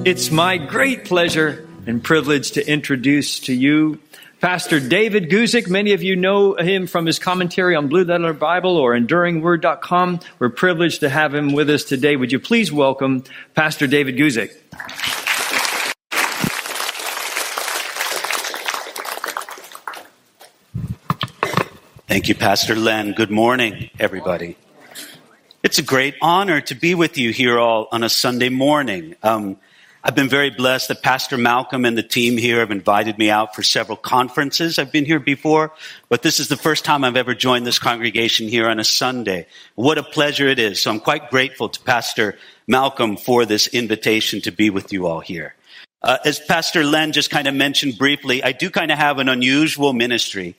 It's my great pleasure and privilege to introduce to you Pastor David Guzik. Many of you know him from his commentary on Blue Letter Bible or EnduringWord.com. We're privileged to have him with us today. Would you please welcome Pastor David Guzik? Thank you, Pastor Len. Good morning, everybody. It's a great honor to be with you here all on a Sunday morning. I've been very blessed that Pastor Malcolm and the team here have invited me out for several conferences. I've been here before, but this is the first time I've ever joined this congregation here on a Sunday. What a pleasure it is. So I'm quite grateful to Pastor Malcolm for this invitation to be with you all here. As Pastor Len just kind of mentioned briefly, I do kind of have an unusual ministry.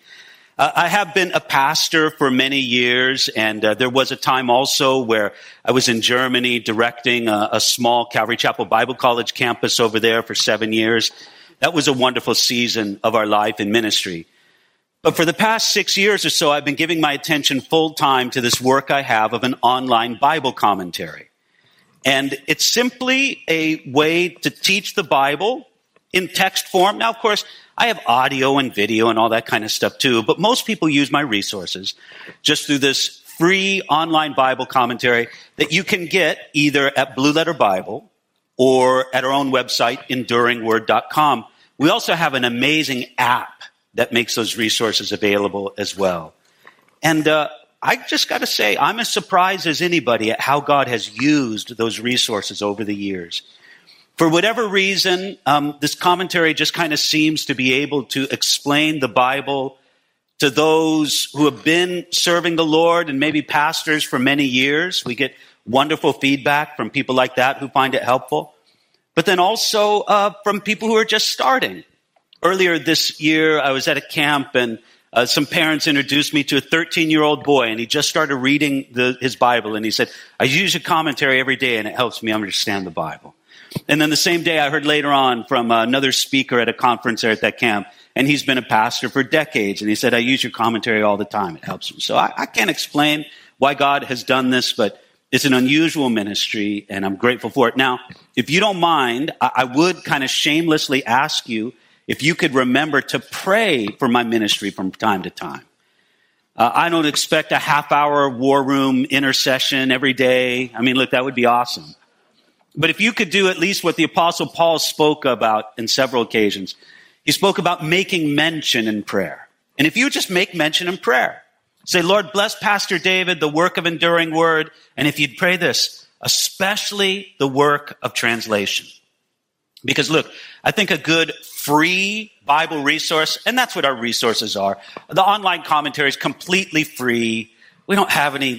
I have been a pastor for many years, and there was a time also where I was in Germany directing a small Calvary Chapel Bible College campus over there for 7 years. That was a wonderful season of our life in ministry. But for the past 6 years or so, I've been giving my attention full time to this work I have of an online Bible commentary. And it's simply a way to teach the Bible in text form. Now, of course, I have audio and video and all that kind of stuff too, but most people use my resources just through this free online Bible commentary that you can get either at Blue Letter Bible or at our own website, EnduringWord.com. We also have an amazing app that makes those resources available as well. And I just got to say, I'm as surprised as anybody at how God has used those resources over the years. For whatever reason, this commentary just kind of seems to be able to explain the Bible to those who have been serving the Lord and maybe pastors for many years. We get wonderful feedback from people like that who find it helpful. But then also from people who are just starting. Earlier this year, I was at a camp and some parents introduced me to a 13-year-old boy, and he just started reading his Bible. And he said, I use a commentary every day, and it helps me understand the Bible. And then the same day I heard later on from another speaker at a conference there at that camp, and he's been a pastor for decades, and he said, I use your commentary all the time. It helps me. So I can't explain why God has done this, but it's an unusual ministry, and I'm grateful for it. Now, if you don't mind, I would kind of shamelessly ask you if you could remember to pray for my ministry from time to time. I don't expect a half-hour war room intercession every day. I mean, look, that would be awesome. But if you could do at least what the Apostle Paul spoke about in several occasions, he spoke about making mention in prayer. And if you just make mention in prayer, say, Lord, bless Pastor David, the work of Enduring Word. And if you'd pray this, especially the work of translation. Because look, I think a good free Bible resource, and that's what our resources are. The online commentary is completely free. We don't have any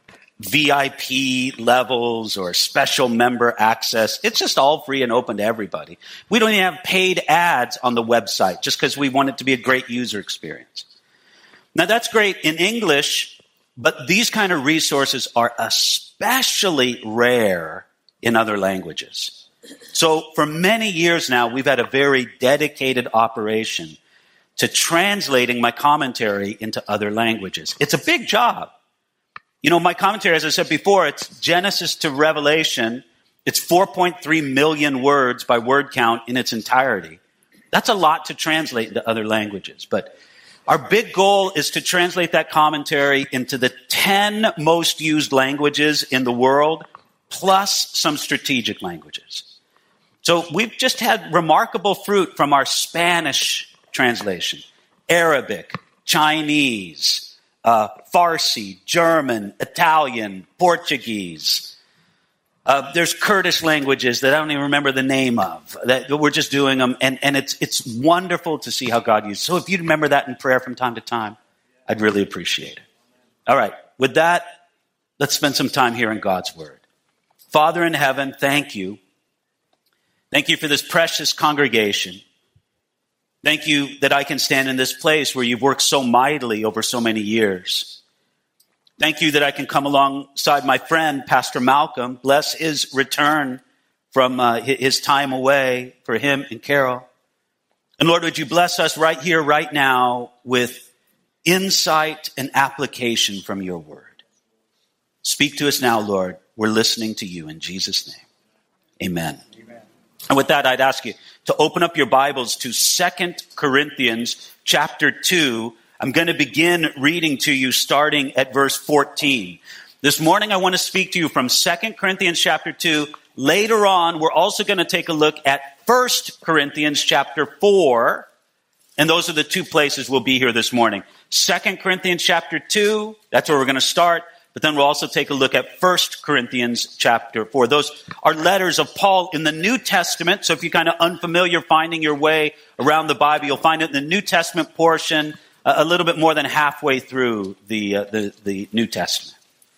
VIP levels or special member access. It's just all free and open to everybody. We don't even have paid ads on the website just because we want it to be a great user experience. Now that's great in English, but these kind of resources are especially rare in other languages. So for many years now, we've had a very dedicated operation to translating my commentary into other languages. It's a big job. You know, my commentary, as I said before, it's Genesis to Revelation. It's 4.3 million words by word count in its entirety. That's a lot to translate into other languages. But our big goal is to translate that commentary into the 10 most used languages in the world, plus some strategic languages. So we've just had remarkable fruit from our Spanish translation, Arabic, Chinese, Farsi, German, Italian, Portuguese. There's Kurdish languages that I don't even remember the name of. That we're just doing them, and it's wonderful to see how God uses. So if you'd remember that in prayer from time to time, I'd really appreciate it. All right, with that, let's spend some time here in God's Word. Father in heaven, thank you. Thank you for this precious congregation. Thank you that I can stand in this place where you've worked so mightily over so many years. Thank you that I can come alongside my friend, Pastor Malcolm, bless his return from his time away for him and Carol. And Lord, would you bless us right here, right now, with insight and application from your word. Speak to us now, Lord. We're listening to you in Jesus' name. Amen. And with that, I'd ask you to open up your Bibles to 2 Corinthians chapter 2. I'm going to begin reading to you starting at verse 14. This morning, I want to speak to you from 2 Corinthians chapter 2. Later on, we're also going to take a look at 1 Corinthians chapter 4. And those are the two places we'll be here this morning. 2 Corinthians chapter 2, that's where we're going to start. But then we'll also take a look at 1 Corinthians chapter 4. Those are letters of Paul in the New Testament. So if you're kind of unfamiliar finding your way around the Bible, you'll find it in the New Testament portion, a little bit more than halfway through the New Testament.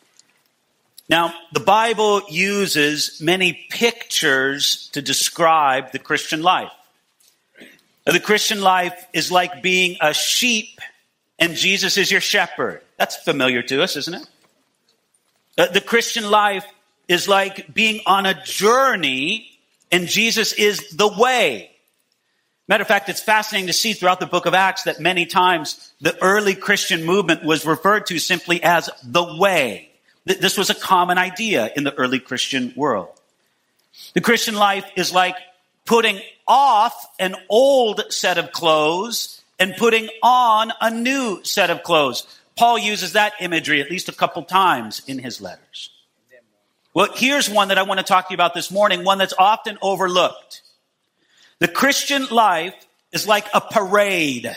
Now, the Bible uses many pictures to describe the Christian life. The Christian life is like being a sheep and Jesus is your shepherd. That's familiar to us, isn't it? The Christian life is like being on a journey and Jesus is the way. Matter of fact, it's fascinating to see throughout the book of Acts that many times the early Christian movement was referred to simply as the way. This was a common idea in the early Christian world. The Christian life is like putting off an old set of clothes and putting on a new set of clothes. Paul uses that imagery at least a couple times in his letters. Well, here's one that I want to talk to you about this morning, one that's often overlooked. The Christian life is like a parade.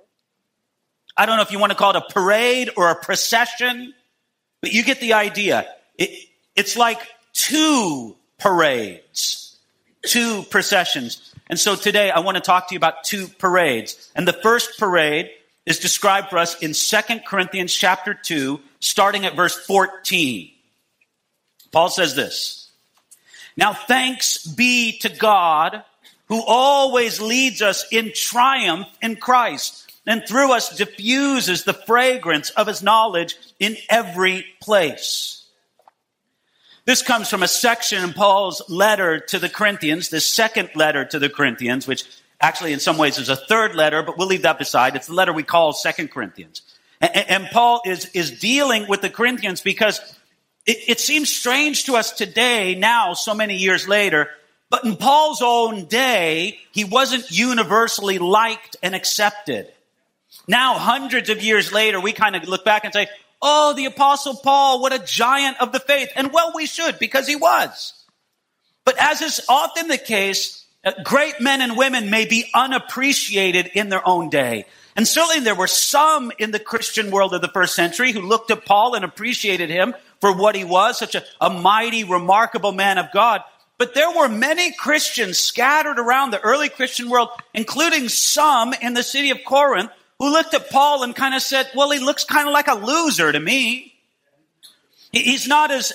I don't know if you want to call it a parade or a procession, but you get the idea. It's like two parades, two processions. And so today I want to talk to you about two parades. And the first parade is described for us in 2 Corinthians chapter 2, starting at verse 14. Paul says this, "Now thanks be to God who always leads us in triumph in Christ, and through us diffuses the fragrance of his knowledge in every place." This comes from a section in Paul's letter to the Corinthians, the second letter to the Corinthians, which actually in some ways is a third letter, but we'll leave that beside. It's the letter we call 2 Corinthians. And Paul is dealing with the Corinthians because it seems strange to us today, now, so many years later, but in Paul's own day, he wasn't universally liked and accepted. Now, hundreds of years later, we kind of look back and say, oh, the Apostle Paul, what a giant of the faith. And well, we should, because he was. But as is often the case, great men and women may be unappreciated in their own day. And certainly there were some in the Christian world of the first century who looked at Paul and appreciated him for what he was, such a mighty, remarkable man of God. But there were many Christians scattered around the early Christian world, including some in the city of Corinth, who looked at Paul and kind of said, well, he looks kind of like a loser to me. He's not as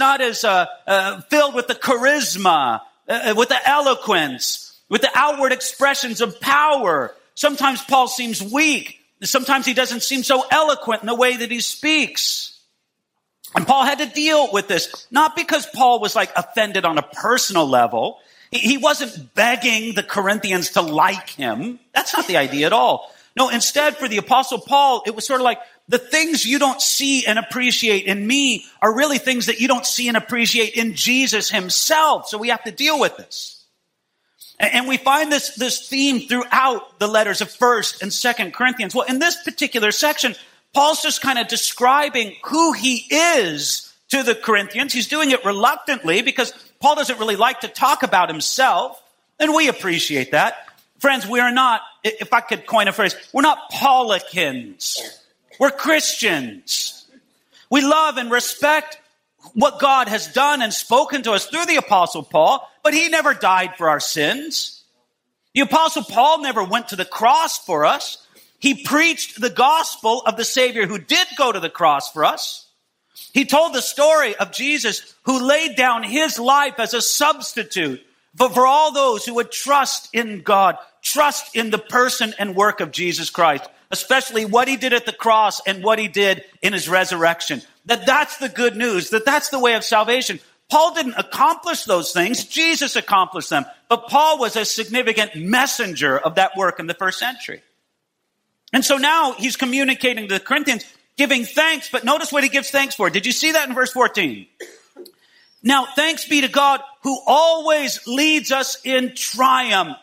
filled with the charisma, with the eloquence, with the outward expressions of power. Sometimes Paul seems weak. Sometimes he doesn't seem so eloquent in the way that he speaks. And Paul had to deal with this, not because Paul was like offended on a personal level. He wasn't begging the Corinthians to like him. That's not the idea at all. No, instead for the Apostle Paul, it was sort of like the things you don't see and appreciate in me are really things that you don't see and appreciate in Jesus himself. So we have to deal with this. And we find this theme throughout the letters of 1st and 2nd Corinthians. Well, in this particular section, Paul's just kind of describing who he is to the Corinthians. He's doing it reluctantly because Paul doesn't really like to talk about himself. And we appreciate that. Friends, we are not, if I could coin a phrase, we're not Paulicans. We're Christians. We love and respect what God has done and spoken to us through the Apostle Paul, but he never died for our sins. The Apostle Paul never went to the cross for us. He preached the gospel of the Savior who did go to the cross for us. He told the story of Jesus who laid down his life as a substitute for all those who would trust in God, trust in the person and work of Jesus Christ, especially what he did at the cross and what he did in his resurrection. That's the good news, that's the way of salvation. Paul didn't accomplish those things. Jesus accomplished them. But Paul was a significant messenger of that work in the first century. And so now he's communicating to the Corinthians, giving thanks, but notice what he gives thanks for. Did you see that in verse 14? Now, thanks be to God who always leads us in triumph.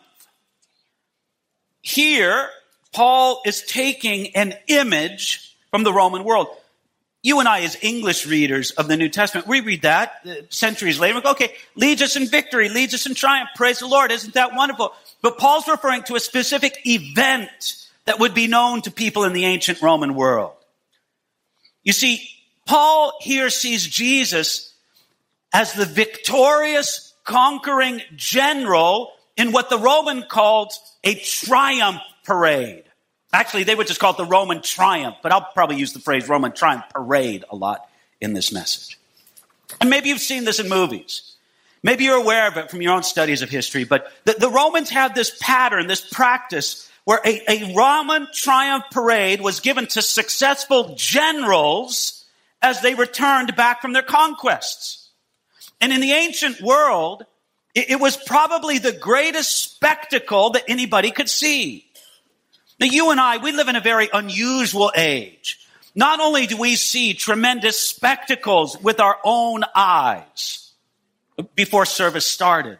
Here, Paul is taking an image from the Roman world. You and I, as English readers of the New Testament, we read that centuries later. We go, okay, leads us in victory, leads us in triumph. Praise the Lord. Isn't that wonderful? But Paul's referring to a specific event that would be known to people in the ancient Roman world. You see, Paul here sees Jesus as the victorious, conquering general in what the Roman called a triumph parade. Actually, they would just call it the Roman triumph, but I'll probably use the phrase Roman triumph parade a lot in this message. And maybe you've seen this in movies. Maybe you're aware of it from your own studies of history, but the Romans had this pattern, this practice, where a Roman triumph parade was given to successful generals as they returned back from their conquests. And in the ancient world, it was probably the greatest spectacle that anybody could see. Now, you and I, we live in a very unusual age. Not only do we see tremendous spectacles with our own eyes. Before service started,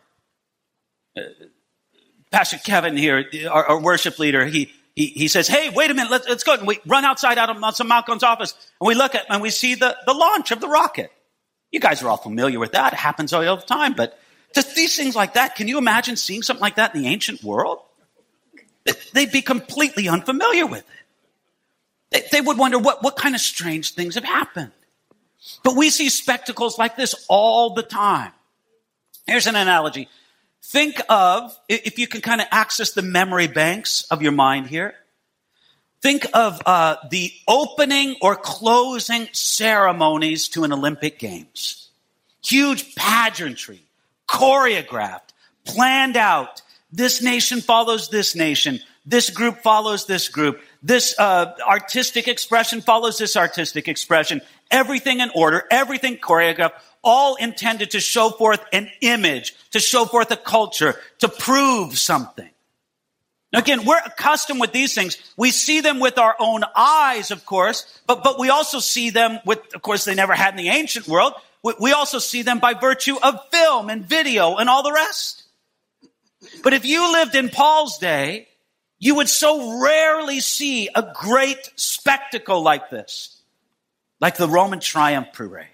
Pastor Kevin here, our worship leader, he says, hey, wait a minute, let's go. And we run outside out of Malcolm's office, and we look at and we see the launch of the rocket. You guys are all familiar with that. It happens all the time. But just these things like that, can you imagine seeing something like that in the ancient world? They'd be completely unfamiliar with it. They would wonder what kind of strange things have happened. But we see spectacles like this all the time. Here's an analogy. Think of, if you can kind of access the memory banks of your mind here, think of the opening or closing ceremonies to an Olympic Games. Huge pageantry, choreographed, planned out. This nation follows this nation. This group follows this group. This artistic expression follows this artistic expression. Everything in order, everything choreographed, all intended to show forth an image, to show forth a culture, to prove something. Now, again, we're accustomed with these things. We see them with our own eyes, of course, but we also see them with, of course, they never had in the ancient world. We also see them by virtue of film and video and all the rest. But if you lived in Paul's day, you would so rarely see a great spectacle like this, like the Roman triumph parade.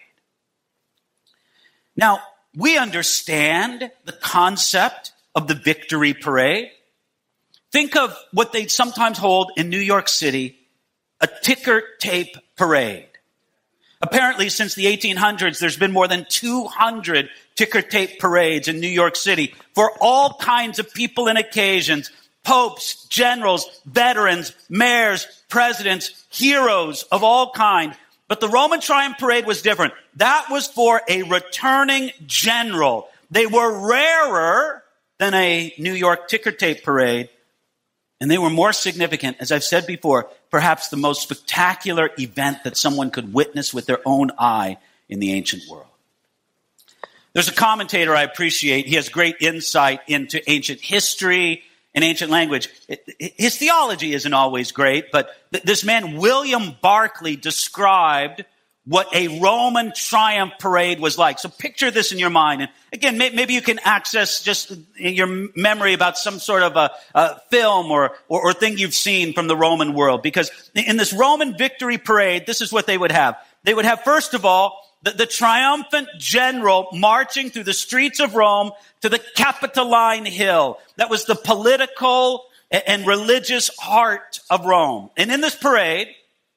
Now, we understand the concept of the victory parade. Think of what they sometimes hold in New York City, a ticker tape parade. Apparently, since the 1800s, there's been more than 200 ticker tape parades in New York City for all kinds of people and occasions. Popes, generals, veterans, mayors, presidents, heroes of all kind. But the Roman Triumph Parade was different. That was for a returning general. They were rarer than a New York ticker tape parade. And they were more significant, as I've said before, perhaps the most spectacular event that someone could witness with their own eye in the ancient world. There's a commentator I appreciate. He has great insight into ancient history and ancient language. His theology isn't always great, but this man, William Barclay, described what a Roman triumph parade was like. So picture this in your mind. And again, maybe you can access just in your memory about some sort of a film or thing you've seen from the Roman world. Because in this Roman victory parade, this is what they would have. They would have, first of all, the triumphant general marching through the streets of Rome to the Capitoline Hill. That was the political and religious heart of Rome. And in this parade,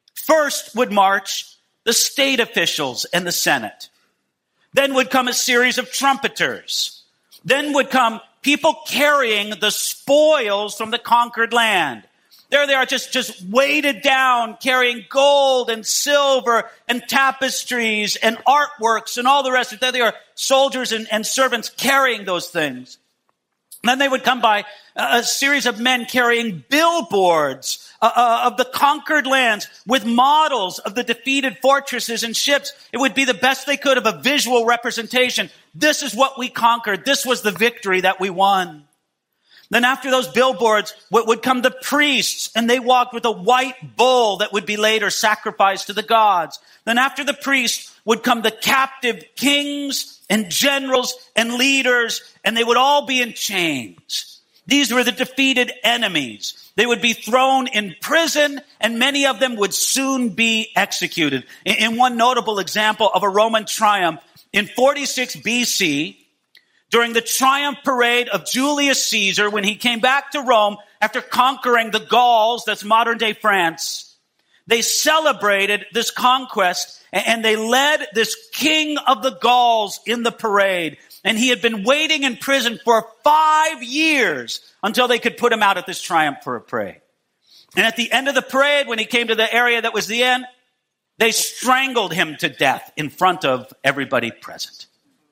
first would march the state officials and the Senate. Then would come a series of trumpeters. Then would come people carrying the spoils from the conquered land. There they are, just weighted down, carrying gold and silver and tapestries and artworks and all the rest. There they are, soldiers and servants carrying those things. And then they would come by a series of men carrying billboards of the conquered lands with models of the defeated fortresses and ships. It would be the best they could of a visual representation. This is what we conquered. This was the victory that we won. Then after those billboards would come the priests, and they walked with a white bull that would be later sacrificed to the gods. Then after the priests would come the captive kings and generals and leaders, and they would all be in chains. These were the defeated enemies. They would be thrown in prison, and many of them would soon be executed. In one notable example of a Roman triumph, in 46 BC, during the triumph parade of Julius Caesar, when he came back to Rome after conquering the Gauls, that's modern-day France, they celebrated this conquest, and they led this king of the Gauls in the parade. And he had been waiting in prison for 5 years until they could put him out at this triumph parade. And at the end of the parade, when he came to the area that was the end, they strangled him to death in front of everybody present.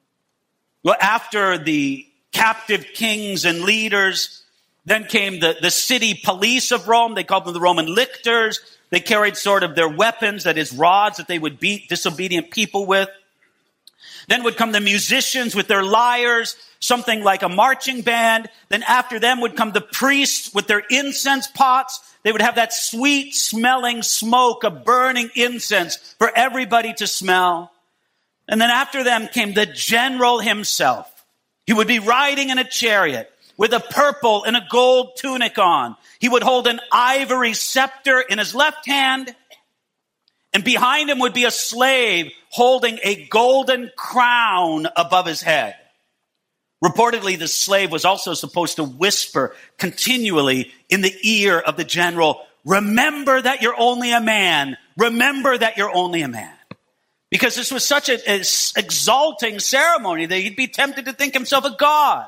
Well, after the captive kings and leaders, then came the city police of Rome. They called them the Roman lictors. They carried sort of their weapons, that is, rods that they would beat disobedient people with. Then would come the musicians with their lyres, something like a marching band. Then after them would come the priests with their incense pots. They would have that sweet smelling smoke of burning incense for everybody to smell. And then after them came the general himself. He would be riding in a chariot with a purple and a gold tunic on. He would hold an ivory scepter in his left hand, and behind him would be a slave holding a golden crown above his head. Reportedly, the slave was also supposed to whisper continually in the ear of the general, "Remember that you're only a man. Remember that you're only a man." Because this was such an exalting ceremony that he'd be tempted to think himself a god.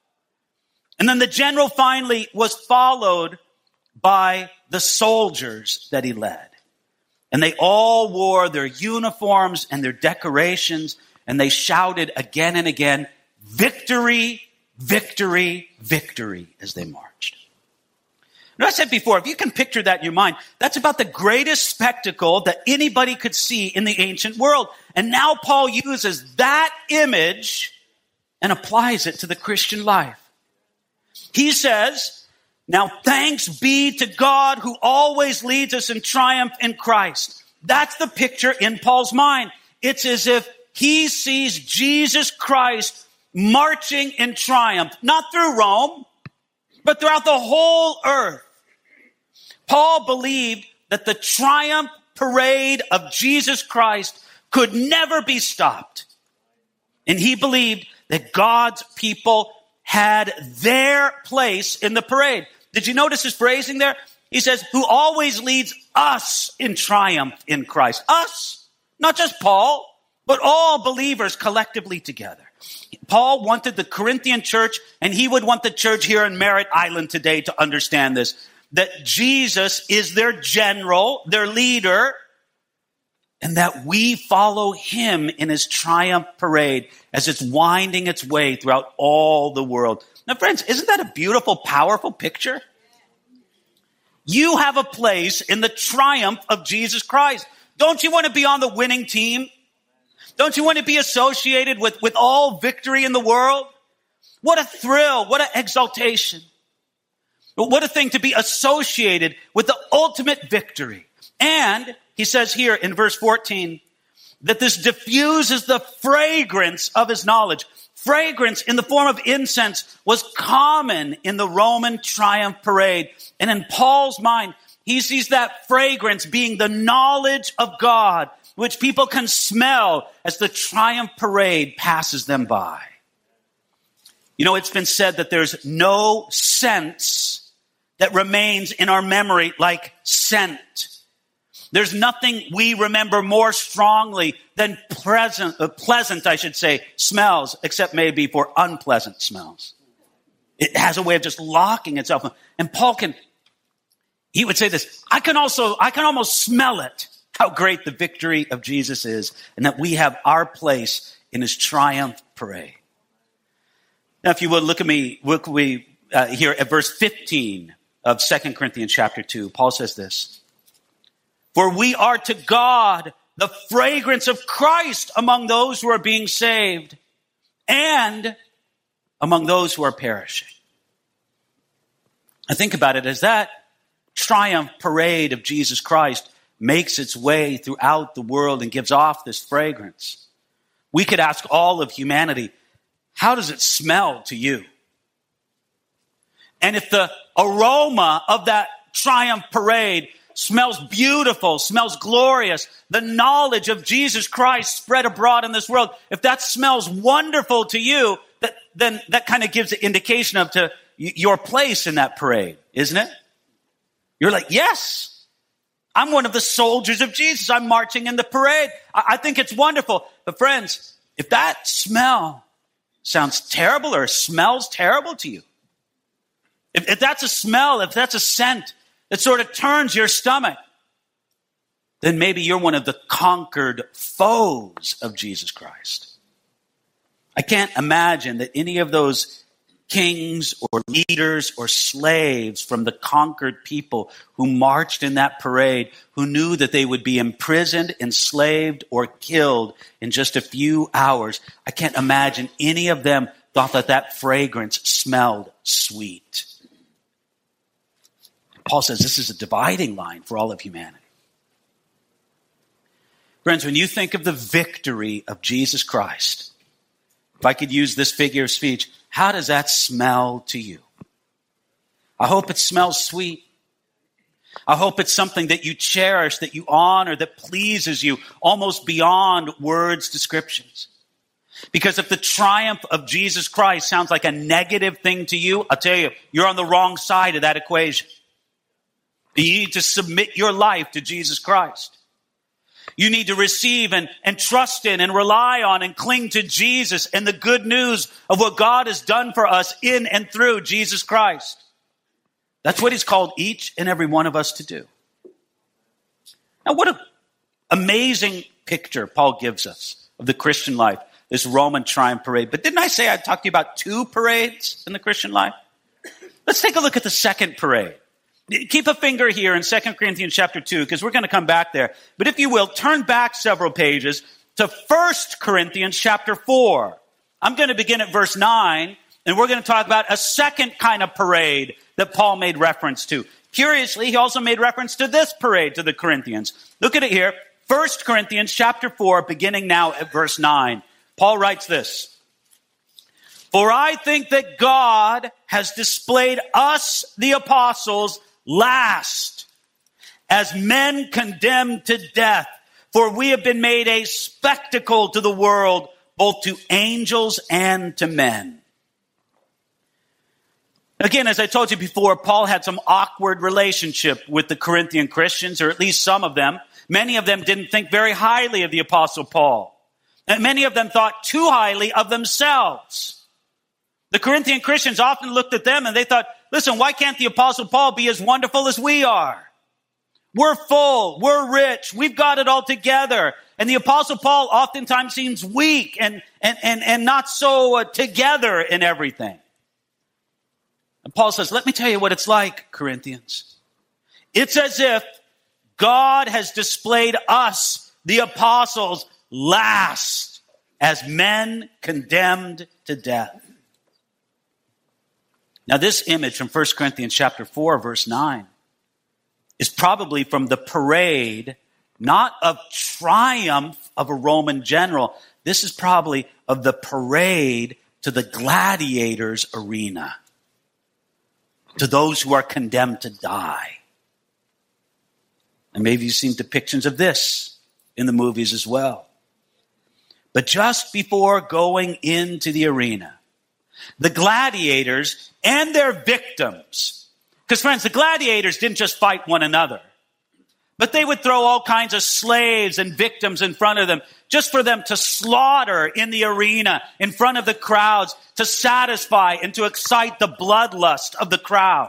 And then the general finally was followed by the soldiers that he led. And they all wore their uniforms and their decorations, and they shouted again and again, "Victory, victory, victory," as they marched. Now, I said before, if you can picture that in your mind, that's about the greatest spectacle that anybody could see in the ancient world. And now Paul uses that image and applies it to the Christian life. He says, "Now thanks be to God who always leads us in triumph in Christ." That's the picture in Paul's mind. It's as if he sees Jesus Christ marching in triumph, not through Rome, but throughout the whole earth. Paul believed that the triumph parade of Jesus Christ could never be stopped. And he believed that God's people had their place in the parade. Did you notice his phrasing there? He says, "Who always leads us in triumph in Christ." Us, not just Paul, but all believers collectively together. Paul wanted the Corinthian church, and he would want the church here in Merritt Island today to understand this, that Jesus is their general, their leader, and that we follow him in his triumph parade as it's winding its way throughout all the world. Now, friends, isn't that a beautiful, powerful picture? You have a place in the triumph of Jesus Christ. Don't you want to be on the winning team? Don't you want to be associated with all victory in the world? What a thrill, what an exaltation. What a thing to be associated with the ultimate victory. And he says here in verse 14 that this diffuses the fragrance of his knowledge. Fragrance in the form of incense was common in the Roman triumph parade. And in Paul's mind, he sees that fragrance being the knowledge of God, which people can smell as the triumph parade passes them by. You know, it's been said that there's no sense that remains in our memory like scent. There's nothing we remember more strongly than pleasant, smells, except maybe for unpleasant smells. It has a way of just locking itself. And Paul he would say this, I can almost smell it, how great the victory of Jesus is, and that we have our place in his triumph parade. Now, if you would look here at verse 15 of 2 Corinthians chapter 2, Paul says this, "For we are to God the fragrance of Christ among those who are being saved and among those who are perishing." I think about it as that triumph parade of Jesus Christ makes its way throughout the world and gives off this fragrance. We could ask all of humanity, how does it smell to you? And if the aroma of that triumph parade smells beautiful, smells glorious, the knowledge of Jesus Christ spread abroad in this world, if that smells wonderful to you, then that kind of gives an indication of to your place in that parade, isn't it? You're like, yes, I'm one of the soldiers of Jesus. I'm marching in the parade. I think it's wonderful. But friends, if that smell sounds terrible or smells terrible to you, if that's a smell, if that's a scent that sort of turns your stomach, then maybe you're one of the conquered foes of Jesus Christ. I can't imagine that any of those kings or leaders or slaves from the conquered people who marched in that parade, who knew that they would be imprisoned, enslaved, or killed in just a few hours, I can't imagine any of them thought that that fragrance smelled sweet. Paul says this is a dividing line for all of humanity. Friends, when you think of the victory of Jesus Christ, if I could use this figure of speech, how does that smell to you? I hope it smells sweet. I hope it's something that you cherish, that you honor, that pleases you almost beyond words' descriptions. Because if the triumph of Jesus Christ sounds like a negative thing to you, I'll tell you, you're on the wrong side of that equation. You need to submit your life to Jesus Christ. You need to receive and trust in and rely on and cling to Jesus and the good news of what God has done for us in and through Jesus Christ. That's what he's called each and every one of us to do. Now, what an amazing picture Paul gives us of the Christian life, this Roman triumph parade. But didn't I say I'd talk to you about two parades in the Christian life? Let's take a look at the second parade. Keep a finger here in 2 Corinthians chapter 2, because we're going to come back there. But if you will, turn back several pages to 1 Corinthians chapter 4. I'm going to begin at verse 9, and we're going to talk about a second kind of parade that Paul made reference to. Curiously, he also made reference to this parade to the Corinthians. Look at it here. 1 Corinthians chapter 4, beginning now at verse 9. Paul writes this. For I think that God has displayed us, the apostles, last, as men condemned to death, for we have been made a spectacle to the world, both to angels and to men. Again, as I told you before, Paul had some awkward relationship with the Corinthian Christians, or at least some of them. Many of them didn't think very highly of the Apostle Paul. And many of them thought too highly of themselves. The Corinthian Christians often looked at them and they thought, listen, why can't the Apostle Paul be as wonderful as we are? We're full, we're rich, we've got it all together. And the Apostle Paul oftentimes seems weak and not so together in everything. And Paul says, let me tell you what it's like, Corinthians. It's as if God has displayed us, the apostles, last, as men condemned to death. Now, this image from 1 Corinthians chapter 4, verse 9, is probably from the parade, not of triumph of a Roman general. This is probably of the parade to the gladiators' arena, to those who are condemned to die. And maybe you've seen depictions of this in the movies as well. But just before going into the arena, the gladiators and their victims, because friends, the gladiators didn't just fight one another, but they would throw all kinds of slaves and victims in front of them just for them to slaughter in the arena, in front of the crowds, to satisfy and to excite the bloodlust of the crowd.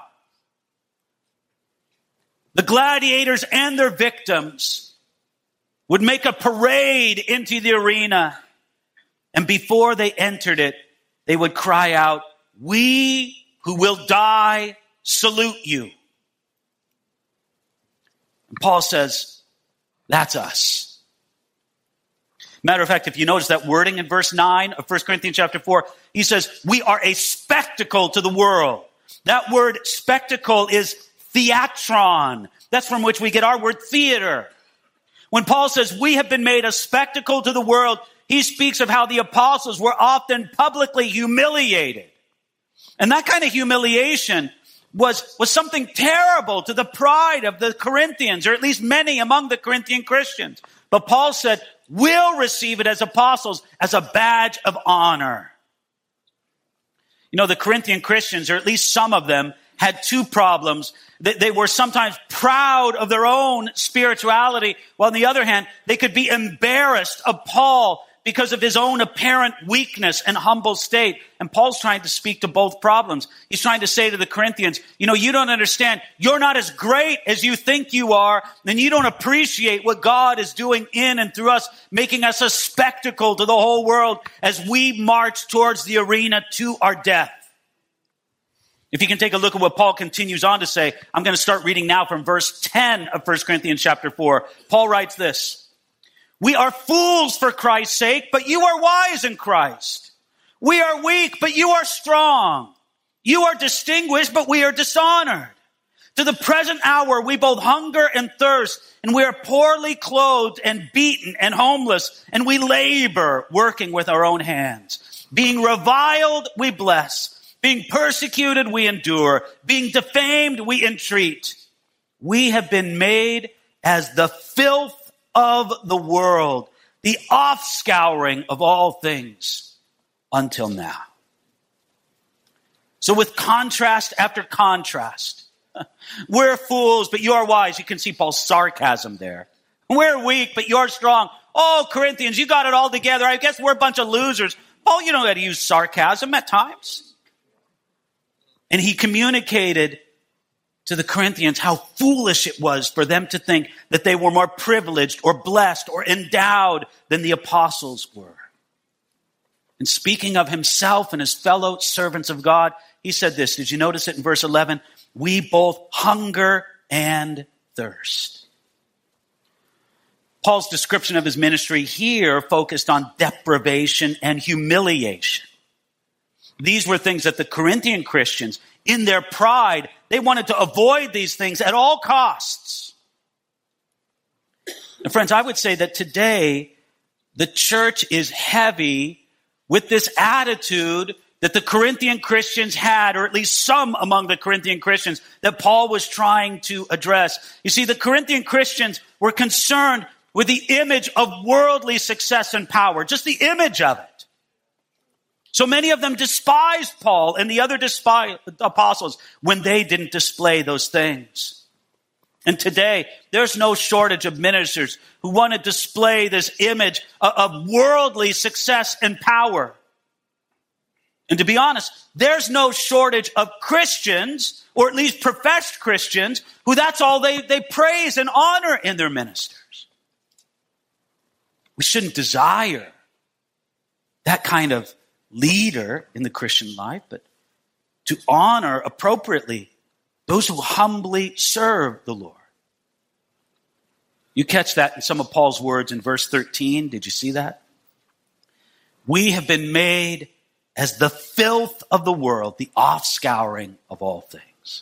The gladiators and their victims would make a parade into the arena, and before they entered it, they would cry out, "We who will die salute you." And Paul says, that's us. Matter of fact, if you notice that wording in verse 9 of 1 Corinthians chapter 4, he says, we are a spectacle to the world. That word spectacle is theatron. That's from which we get our word theater. When Paul says we have been made a spectacle to the world, he speaks of how the apostles were often publicly humiliated. And that kind of humiliation was something terrible to the pride of the Corinthians, or at least many among the Corinthian Christians. But Paul said, we'll receive it as apostles as a badge of honor. You know, the Corinthian Christians, or at least some of them, had two problems. They were sometimes proud of their own spirituality, while on the other hand, they could be embarrassed of Paul because of his own apparent weakness and humble state. And Paul's trying to speak to both problems. He's trying to say to the Corinthians, you know, you don't understand. You're not as great as you think you are, and you don't appreciate what God is doing in and through us, making us a spectacle to the whole world as we march towards the arena to our death. If you can take a look at what Paul continues on to say, I'm going to start reading now from verse 10 of 1 Corinthians chapter 4. Paul writes this. We are fools for Christ's sake, but you are wise in Christ. We are weak, but you are strong. You are distinguished, but we are dishonored. To the present hour, we both hunger and thirst, and we are poorly clothed and beaten and homeless, and we labor working with our own hands. Being reviled, we bless. Being persecuted, we endure. Being defamed, we entreat. We have been made as the filth of the world, the offscouring of all things until now. So with contrast after contrast, we're fools, but you are wise. You can see Paul's sarcasm there. We're weak, but you're strong. Oh, Corinthians, you got it all together. I guess we're a bunch of losers. Paul, you know how to use sarcasm at times. And he communicated to the Corinthians how foolish it was for them to think that they were more privileged or blessed or endowed than the apostles were. And speaking of himself and his fellow servants of God, he said this. Did you notice it in verse 11? We both hunger and thirst. Paul's description of his ministry here focused on deprivation and humiliation. These were things that the Corinthian Christians, in their pride, they wanted to avoid these things at all costs. And friends, I would say that today, the church is heavy with this attitude that the Corinthian Christians had, or at least some among the Corinthian Christians, that Paul was trying to address. You see, the Corinthian Christians were concerned with the image of worldly success and power, just the image of it. So many of them despised Paul and the other apostles when they didn't display those things. And today, there's no shortage of ministers who want to display this image of worldly success and power. And to be honest, there's no shortage of Christians, or at least professed Christians, who that's all they praise and honor in their ministers. We shouldn't desire that kind of leader in the Christian life, but to honor appropriately those who humbly serve the Lord. You catch that in some of Paul's words in verse 13. Did you see that? We have been made as the filth of the world, the offscouring of all things.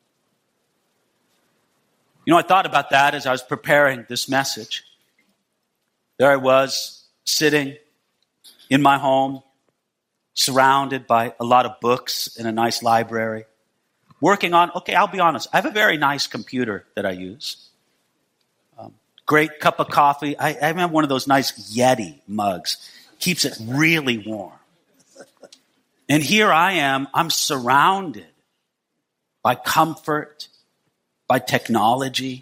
You know, I thought about that as I was preparing this message. There I was, sitting in my home, surrounded by a lot of books in a nice library, working on, okay, I'll be honest, I have a very nice computer that I use. Great cup of coffee. I have one of those nice Yeti mugs. Keeps it really warm. And here I am, I'm surrounded by comfort, by technology.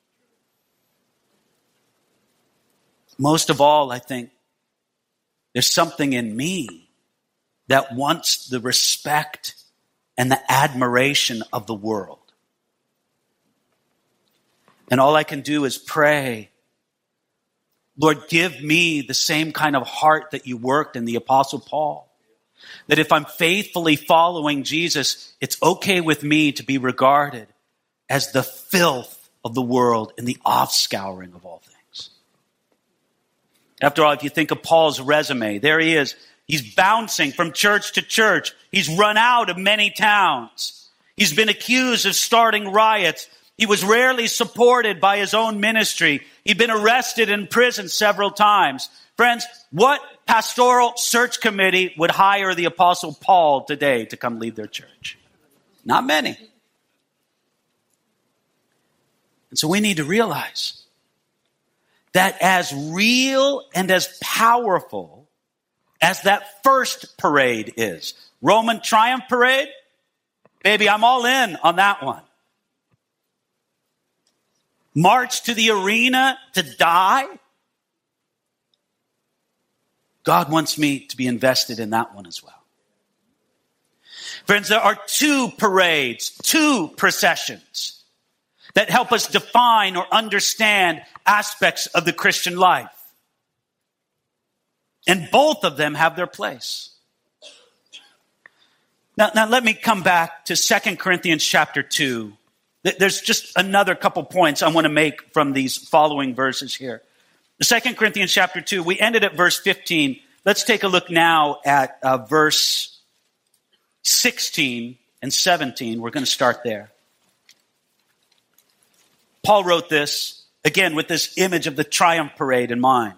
Most of all, I think, there's something in me that wants the respect and the admiration of the world. And all I can do is pray, Lord, give me the same kind of heart that you worked in the Apostle Paul. That if I'm faithfully following Jesus, it's okay with me to be regarded as the filth of the world and the offscouring of all things. After all, if you think of Paul's resume, there he is. He's bouncing from church to church. He's run out of many towns. He's been accused of starting riots. He was rarely supported by his own ministry. He'd been arrested and imprisoned several times. Friends, what pastoral search committee would hire the Apostle Paul today to come lead their church? Not many. And so we need to realize that as real and as powerful as that first parade is, Roman Triumph Parade, baby, I'm all in on that one. March to the arena to die. God wants me to be invested in that one as well. Friends, there are two parades, two processions that help us define or understand aspects of the Christian life. And both of them have their place. Now let me come back to 2 Corinthians chapter 2. There's just another couple points I want to make from these following verses here. 2 Corinthians chapter 2, we ended at verse 15. Let's take a look now at verse 16 and 17. We're going to start there. Paul wrote this, again, with this image of the triumph parade in mind.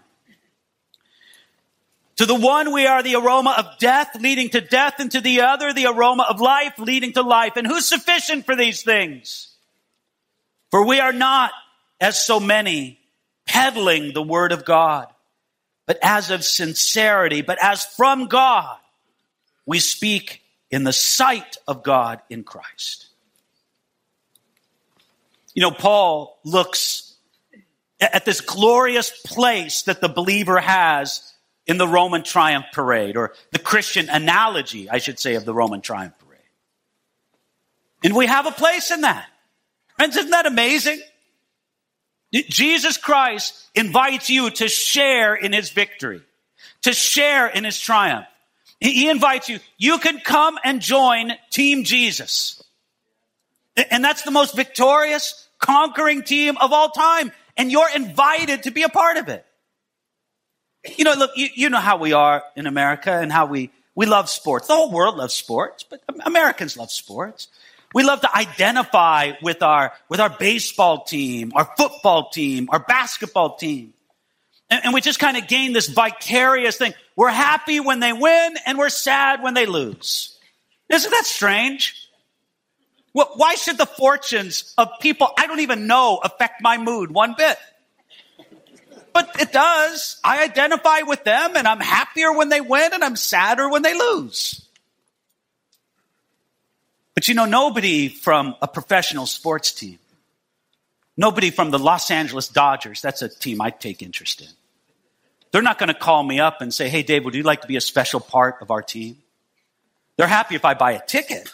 To the one we are the aroma of death leading to death, and to the other the aroma of life leading to life. And who's sufficient for these things? For we are not, as so many, peddling the word of God, but as of sincerity, but as from God, we speak in the sight of God in Christ. You know, Paul looks at this glorious place that the believer has in the Roman Triumph Parade, or the Christian analogy, I should say, of the Roman Triumph Parade. And we have a place in that. Friends, isn't that amazing? Jesus Christ invites you to share in his victory, to share in his triumph. He invites you. You can come and join Team Jesus. And that's the most victorious, conquering team of all time. And you're invited to be a part of it. You know, look, you know how we are in America and how we love sports. The whole world loves sports, but Americans love sports. We love to identify with our baseball team, our football team, our basketball team. And we just kind of gain this vicarious thing. We're happy when they win and we're sad when they lose. Isn't that strange? Well, why should the fortunes of people I don't even know affect my mood one bit? But it does. I identify with them, and I'm happier when they win, and I'm sadder when they lose. But you know, nobody from a professional sports team, nobody from the Los Angeles Dodgers, that's a team I take interest in. They're not going to call me up and say, hey, Dave, would you like to be a special part of our team? They're happy if I buy a ticket.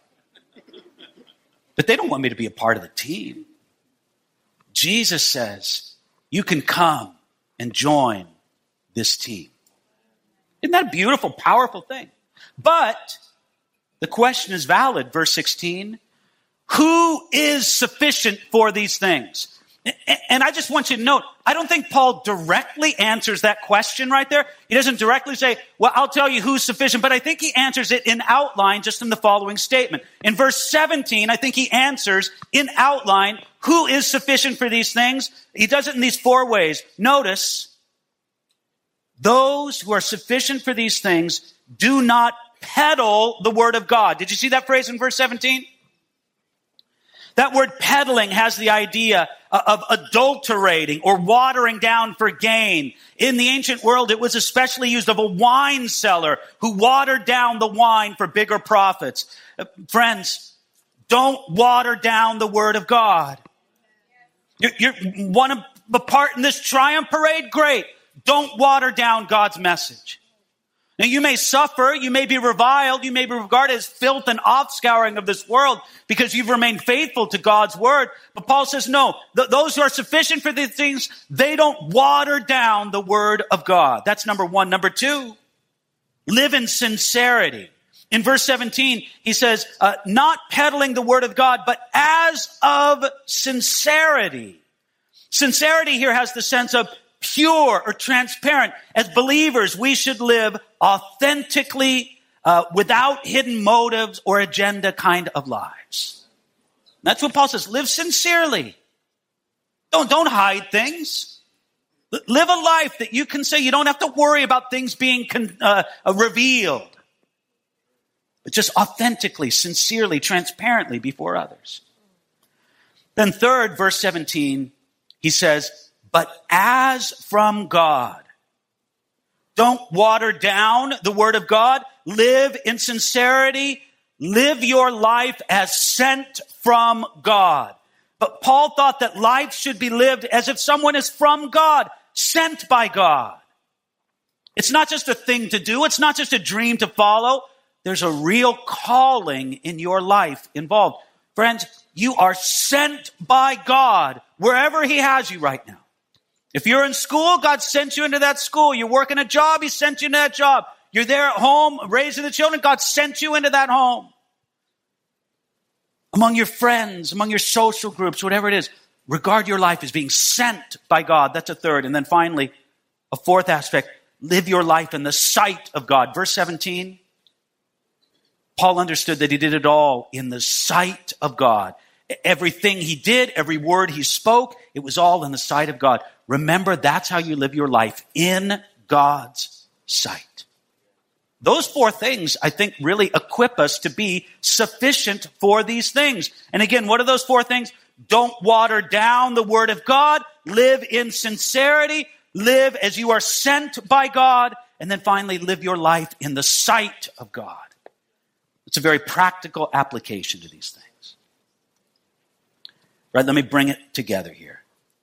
But they don't want me to be a part of the team. Jesus says, you can come and join this team. Isn't that a beautiful, powerful thing? But the question is valid. Verse 16, who is sufficient for these things? And I just want you to note, I don't think Paul directly answers that question right there. He doesn't directly say, well, I'll tell you who's sufficient, but I think he answers it in outline just in the following statement. In verse 17, I think he answers in outline who is sufficient for these things. He does it in these four ways. Notice, those who are sufficient for these things do not peddle the word of God. Did you see that phrase in verse 17? That word peddling has the idea of adulterating or watering down for gain. In the ancient world, it was especially used of a wine seller who watered down the wine for bigger profits. Friends, don't water down the word of God. You want to be part in this triumph parade? Great. Don't water down God's message. Now, you may suffer, you may be reviled, you may be regarded as filth and offscouring of this world because you've remained faithful to God's word. But Paul says, no, those who are sufficient for these things, they don't water down the word of God. That's number one. Number two, live in sincerity. In verse 17, he says, not peddling the word of God, but as of sincerity. Sincerity here has the sense of pure or transparent. As believers, we should live authentically without hidden motives or agenda kind of lives. That's what Paul says. Live sincerely. Don't hide things. Live a life that you can say you don't have to worry about things being revealed. But just authentically, sincerely, transparently before others. Then third, verse 17, he says, but as from God. Don't water down the word of God. Live in sincerity. Live your life as sent from God. But Paul thought that life should be lived as if someone is from God, sent by God. It's not just a thing to do. It's not just a dream to follow. There's a real calling in your life involved. Friends, you are sent by God wherever he has you right now. If you're in school, God sent you into that school. You're working a job, he sent you into that job. You're there at home raising the children, God sent you into that home. Among your friends, among your social groups, whatever it is, regard your life as being sent by God. That's a third. And then finally, a fourth aspect, live your life in the sight of God. Verse 17, Paul understood that he did it all in the sight of God. Everything he did, every word he spoke, it was all in the sight of God. Remember, that's how you live your life, in God's sight. Those four things, I think, really equip us to be sufficient for these things. And again, what are those four things? Don't water down the word of God. Live in sincerity. Live as you are sent by God. And then finally, live your life in the sight of God. It's a very practical application to these things. Right, let me bring it together here.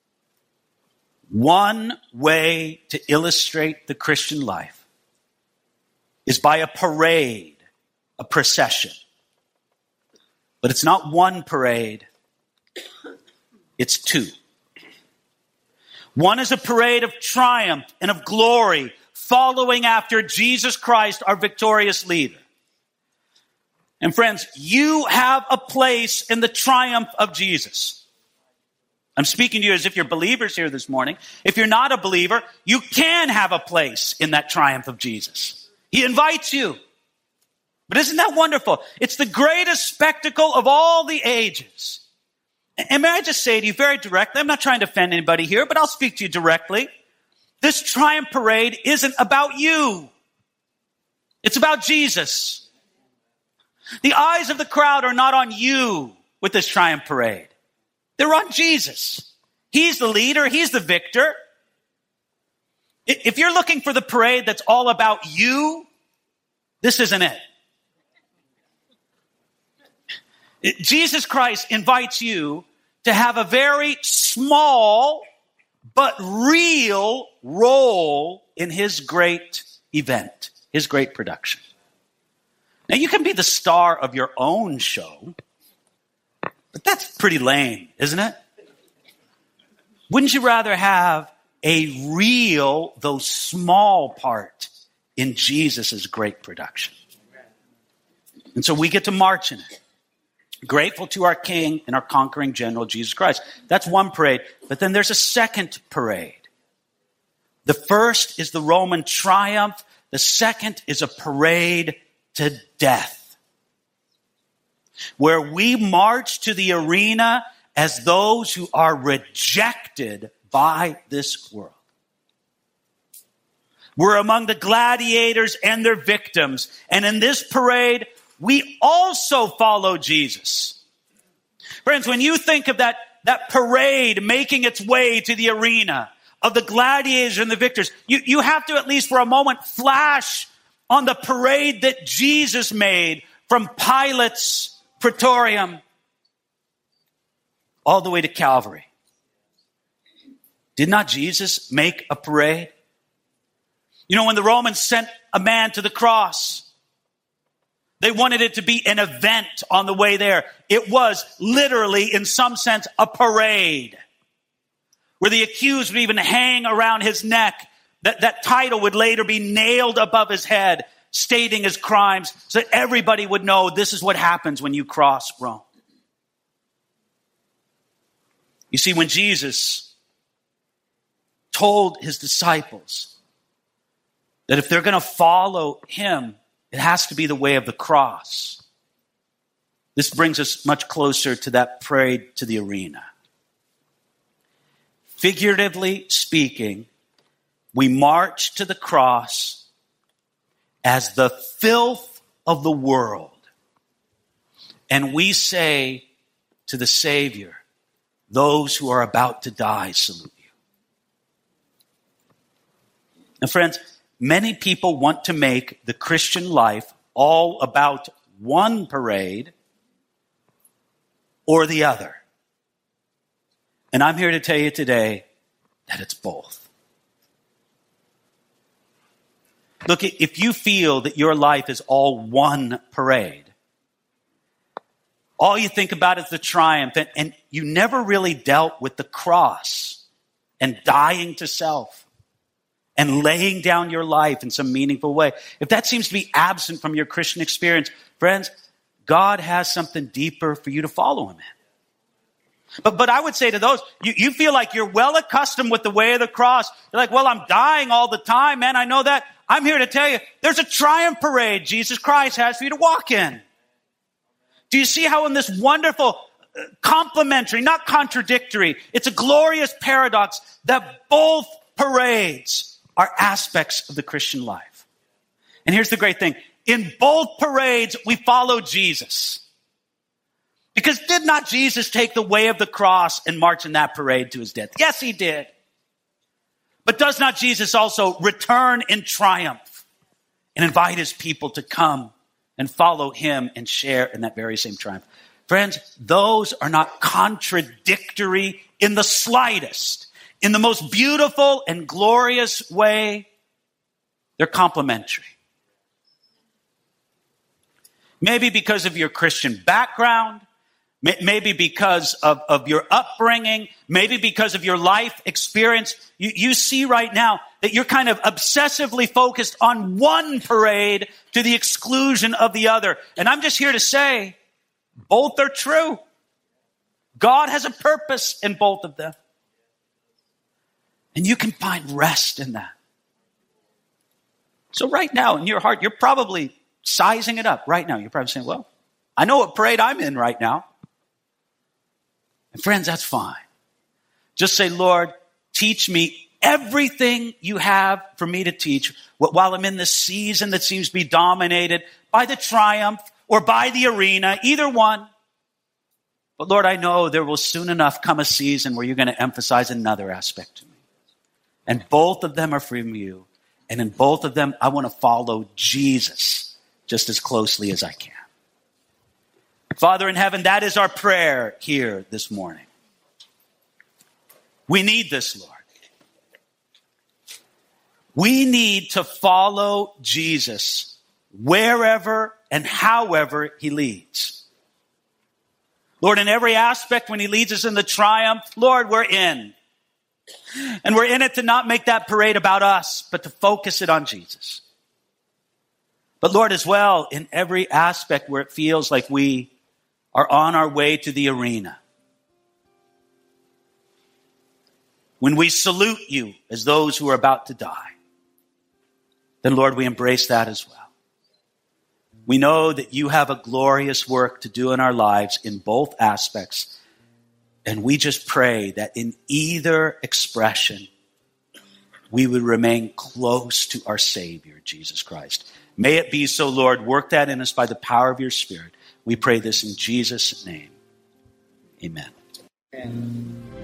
One way to illustrate the Christian life is by a parade, a procession. But it's not one parade, it's two. One is a parade of triumph and of glory, following after Jesus Christ, our victorious leader. And friends, you have a place in the triumph of Jesus. I'm speaking to you as if you're believers here this morning. If you're not a believer, you can have a place in that triumph of Jesus. He invites you. But isn't that wonderful? It's the greatest spectacle of all the ages. And may I just say to you very directly, I'm not trying to offend anybody here, but I'll speak to you directly. This triumph parade isn't about you. It's about Jesus. The eyes of the crowd are not on you with this triumph parade. They're on Jesus. He's the leader. He's the victor. If you're looking for the parade that's all about you, this isn't it. Jesus Christ invites you to have a very small but real role in his great event, his great production. Now, you can be the star of your own show, but that's pretty lame, isn't it? Wouldn't you rather have a real, though small, part in Jesus' great production? And so we get to march in it. Grateful to our King and our conquering general, Jesus Christ. That's one parade. But then there's a second parade. The first is the Roman triumph. The second is a parade to death, where we march to the arena as those who are rejected by this world. We're among the gladiators and their victims. And in this parade, we also follow Jesus. Friends, when you think of that parade making its way to the arena of the gladiators and the victors, you have to at least for a moment flash on the parade that Jesus made from Pilate's Praetorium all the way to Calvary. Did not Jesus make a parade? You know, when the Romans sent a man to the cross, they wanted it to be an event on the way there. It was literally, in some sense, a parade where the accused would even hang around his neck. That title would later be nailed above his head, stating his crimes so that everybody would know this is what happens when you cross Rome. You see, when Jesus told his disciples that if they're going to follow him It has to be the way of the cross. This brings us much closer to that parade to the arena. Figuratively speaking, we march to the cross as the filth of the world. And we say to the Savior, those who are about to die salute you. Now, friends, many people want to make the Christian life all about one parade or the other. And I'm here to tell you today that it's both. Look, if you feel that your life is all one parade, all you think about is the triumph, and you never really dealt with the cross and dying to self and laying down your life in some meaningful way. If that seems to be absent from your Christian experience, friends, God has something deeper for you to follow him in. But I would say to those, you feel like you're well accustomed with the way of the cross. You're like, well, I'm dying all the time, man. I know that. I'm here to tell you, there's a triumph parade Jesus Christ has for you to walk in. Do you see how in this wonderful, complementary, not contradictory, it's a glorious paradox that both parades are aspects of the Christian life. And here's the great thing. In both parades, we follow Jesus. Because did not Jesus take the way of the cross and march in that parade to his death? Yes, he did. But does not Jesus also return in triumph and invite his people to come and follow him and share in that very same triumph? Friends, those are not contradictory in the slightest. In the most beautiful and glorious way, they're complementary. Maybe because of your Christian background, maybe because of your upbringing, maybe because of your life experience, you see right now that you're kind of obsessively focused on one parade to the exclusion of the other. And I'm just here to say, both are true. God has a purpose in both of them. And you can find rest in that. So right now in your heart, you're probably sizing it up right now. You're probably saying, well, I know what parade I'm in right now. And friends, that's fine. Just say, Lord, teach me everything you have for me to teach while I'm in this season that seems to be dominated by the triumph or by the arena, either one. But Lord, I know there will soon enough come a season where you're going to emphasize another aspect to me. And both of them are from you. And in both of them, I want to follow Jesus just as closely as I can. Father in heaven, that is our prayer here this morning. We need this, Lord. We need to follow Jesus wherever and however he leads. Lord, in every aspect, when he leads us in the triumph, Lord, we're in. And we're in it to not make that parade about us, but to focus it on Jesus. But Lord, as well, in every aspect where it feels like we are on our way to the arena, when we salute you as those who are about to die, then Lord, we embrace that as well. We know that you have a glorious work to do in our lives in both aspects. And we just pray that in either expression, we would remain close to our Savior, Jesus Christ. May it be so, Lord. Work that in us by the power of your Spirit. We pray this in Jesus' name. Amen.